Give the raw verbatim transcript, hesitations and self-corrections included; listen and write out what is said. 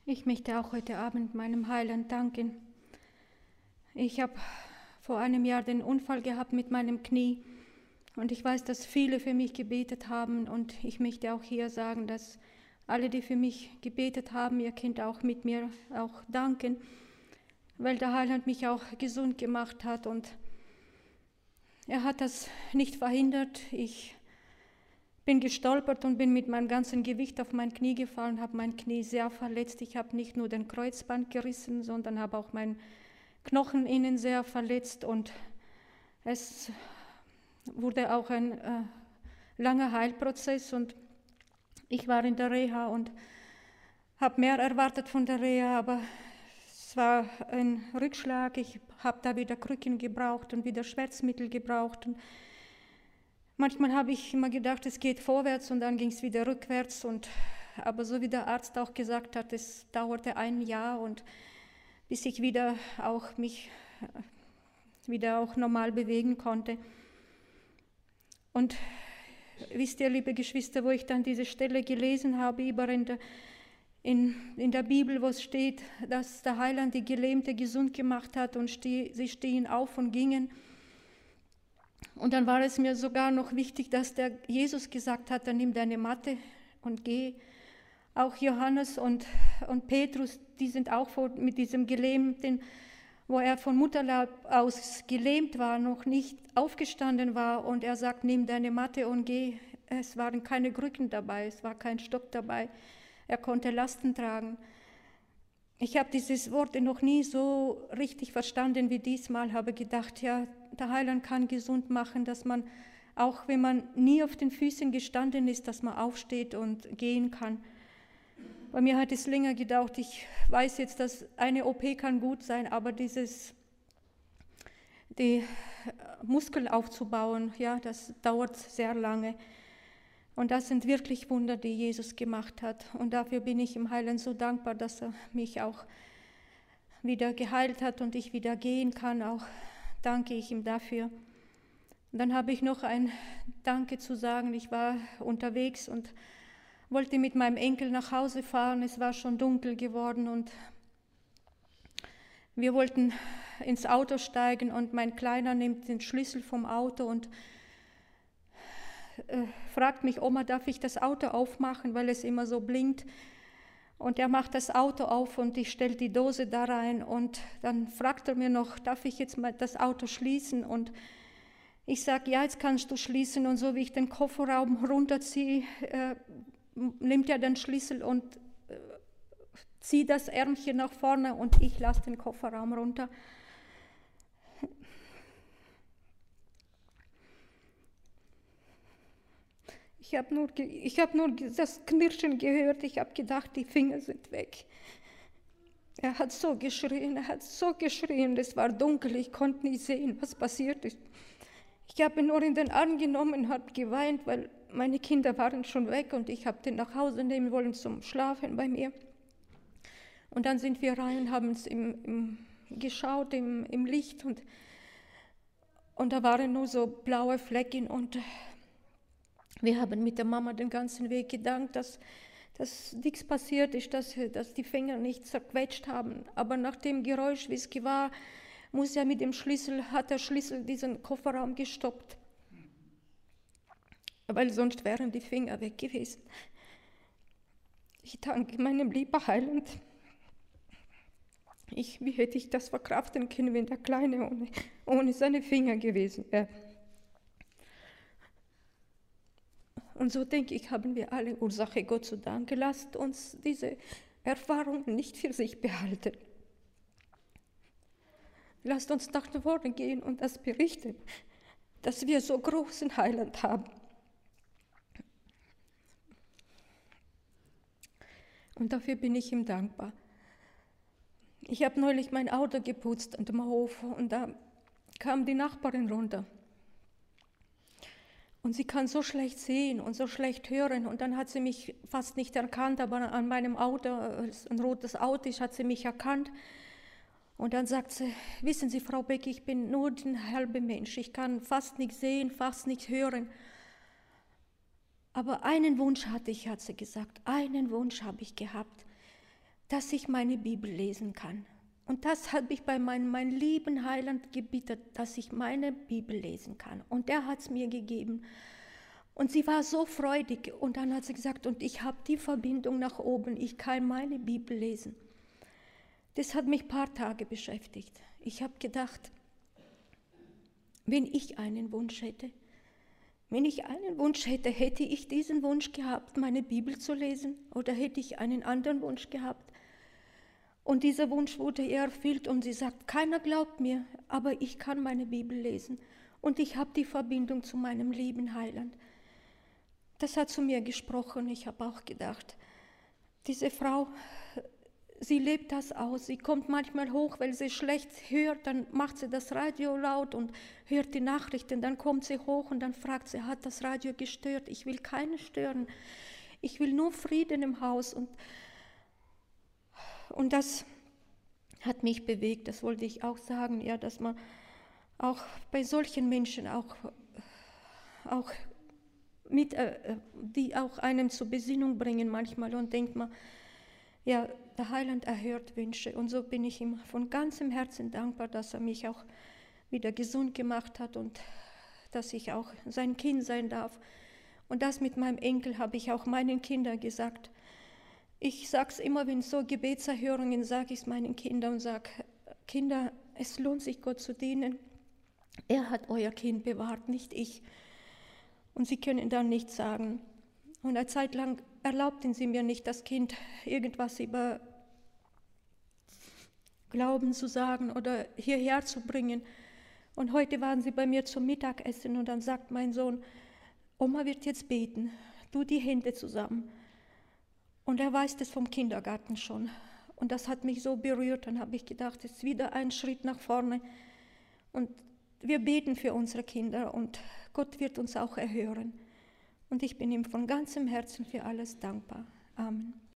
Ich möchte auch heute Abend meinem Heiland danken. Ich habe vor einem Jahr den Unfall gehabt mit meinem Knie und ich weiß, dass viele für mich gebetet haben und ich möchte auch hier sagen, dass alle, die für mich gebetet haben, ihr könnt auch mit mir auch danken, weil der Heiland mich auch gesund gemacht hat und er hat das nicht verhindert. Ich bin gestolpert und bin mit meinem ganzen Gewicht auf mein Knie gefallen, habe mein Knie sehr verletzt. Ich habe nicht nur den Kreuzband gerissen, sondern habe auch meinen Knochen innen sehr verletzt und es wurde auch ein äh, langer Heilprozess und ich war in der Reha und habe mehr erwartet von der Reha, aber es war ein Rückschlag. Ich habe da wieder Krücken gebraucht und wieder Schmerzmittel gebraucht. Und manchmal habe ich immer gedacht, es geht vorwärts und dann ging es wieder rückwärts. Und, aber so wie der Arzt auch gesagt hat, es dauerte ein Jahr und bis ich wieder auch mich wieder auch normal bewegen konnte. Und wisst ihr, liebe Geschwister, wo ich dann diese Stelle gelesen habe, über in der, in, in der Bibel, wo es steht, dass der Heiland die Gelähmte gesund gemacht hat und steh, sie stehen auf und gingen. Und dann war es mir sogar noch wichtig, dass der Jesus gesagt hat, dann nimm deine Matte und geh. Auch Johannes und, und Petrus, die sind auch vor, mit diesem Gelähmten, wo er von Mutterleib aus gelähmt war, noch nicht aufgestanden war und er sagt, nimm deine Matte und geh. Es waren keine Krücken dabei, es war kein Stock dabei. Er konnte Lasten tragen. Ich habe dieses Wort noch nie so richtig verstanden wie diesmal, habe gedacht, ja, der Heiland kann gesund machen, dass man, auch wenn man nie auf den Füßen gestanden ist, dass man aufsteht und gehen kann. Bei mir hat es länger gedauert. Ich weiß jetzt, dass eine O P kann gut sein, aber dieses, die Muskeln aufzubauen, ja, das dauert sehr lange. Und das sind wirklich Wunder, die Jesus gemacht hat. Und dafür bin ich im Heiland so dankbar, dass er mich auch wieder geheilt hat und ich wieder gehen kann. Auch danke ich ihm dafür. Und dann habe ich noch ein Danke zu sagen. Ich war unterwegs und wollte mit meinem Enkel nach Hause fahren. Es war schon dunkel geworden und wir wollten ins Auto steigen und mein Kleiner nimmt den Schlüssel vom Auto und äh, fragt mich, Oma, darf ich das Auto aufmachen, weil es immer so blinkt. Und er macht das Auto auf und ich stelle die Dose da rein und dann fragt er mir noch, darf ich jetzt mal das Auto schließen? Und ich sage, ja, jetzt kannst du schließen. Und so wie ich den Kofferraum runterziehe, äh, nimmt er den Schlüssel und äh, zieht das Ärmchen nach vorne und ich lasse den Kofferraum runter. Ich habe nur, ich hab nur das Knirschen gehört, ich habe gedacht, die Finger sind weg. Er hat so geschrien, er hat so geschrien, es war dunkel, ich konnte nicht sehen, was passiert ist. Ich habe ihn nur in den Arm genommen und habe geweint, weil meine Kinder waren schon weg und ich habe den nach Hause nehmen wollen zum Schlafen bei mir. Und dann sind wir rein und haben es im, im, geschaut im, im Licht und, und da waren nur so blaue Flecken und wir haben mit der Mama den ganzen Weg gedankt, dass, dass nichts passiert ist, dass, dass die Finger nicht zerquetscht haben. Aber nach dem Geräusch, wie es war, muss er mit dem Schlüssel, hat der Schlüssel diesen Kofferraum gestoppt. Weil sonst wären die Finger weg gewesen. Ich danke meinem lieben Heiland. Ich, wie hätte ich das verkraften können, wenn der Kleine ohne, ohne seine Finger gewesen wäre? Und so denke ich, haben wir alle Ursache, Gott zu danken. Lasst uns diese Erfahrungen nicht für sich behalten. Lasst uns nach vorne gehen und das berichten, dass wir so großen Heiland haben. Und dafür bin ich ihm dankbar. Ich habe neulich mein Auto geputzt an dem Hof und da kam die Nachbarin runter. Und sie kann so schlecht sehen und so schlecht hören. Und dann hat sie mich fast nicht erkannt, aber an meinem Auto, ein rotes Auto ist, hat sie mich erkannt. Und dann sagt sie, wissen Sie, Frau Beck, ich bin nur ein halber Mensch. Ich kann fast nicht sehen, fast nicht hören. Aber einen Wunsch hatte ich, hat sie gesagt. Einen Wunsch habe ich gehabt. dass ich meine Bibel lesen kann. Und das habe ich bei meinem, meinem lieben Heiland gebeten, dass ich meine Bibel lesen kann. Und der hat es mir gegeben. Und sie war so freudig. Und dann hat sie gesagt, und ich habe die Verbindung nach oben, ich kann meine Bibel lesen. Das hat mich ein paar Tage beschäftigt. Ich habe gedacht, wenn ich einen Wunsch hätte, wenn ich einen Wunsch hätte, hätte ich diesen Wunsch gehabt, meine Bibel zu lesen, oder hätte ich einen anderen Wunsch gehabt? Und dieser Wunsch wurde ihr erfüllt und sie sagt, keiner glaubt mir, aber ich kann meine Bibel lesen und ich habe die Verbindung zu meinem lieben Heiland. Das hat zu mir gesprochen. Ich habe auch gedacht, diese Frau, sie lebt das aus. Sie kommt manchmal hoch, weil sie schlecht hört, dann macht sie das Radio laut und hört die Nachrichten. Dann kommt sie hoch und dann fragt sie, hat das Radio gestört? Ich will keinen stören. Ich will nur Frieden im Haus. Und, und das hat mich bewegt, das wollte ich auch sagen, ja, dass man auch bei solchen Menschen auch, auch mit, äh, die auch einem zur Besinnung bringen manchmal und denkt man, ja, der Heiland erhört Wünsche und so bin ich ihm von ganzem Herzen dankbar, dass er mich auch wieder gesund gemacht hat und dass ich auch sein Kind sein darf. Und das mit meinem Enkel habe ich auch meinen Kindern gesagt. Ich sage es immer, wenn so Gebetserhörungen, sage ich es meinen Kindern und sage, Kinder, es lohnt sich Gott zu dienen. Er hat euer Kind bewahrt, nicht ich. Und sie können dann nichts sagen. Und eine Zeit lang erlaubten sie mir nicht, das Kind irgendwas über Glauben zu sagen oder hierher zu bringen. Und heute waren sie bei mir zum Mittagessen und dann sagt mein Sohn, Oma wird jetzt beten, tu die Hände zusammen. Und er weiß das vom Kindergarten schon. Und das hat mich so berührt. Dann habe ich gedacht, es ist wieder ein Schritt nach vorne. Und wir beten für unsere Kinder und Gott wird uns auch erhören. Und ich bin ihm von ganzem Herzen für alles dankbar. Amen.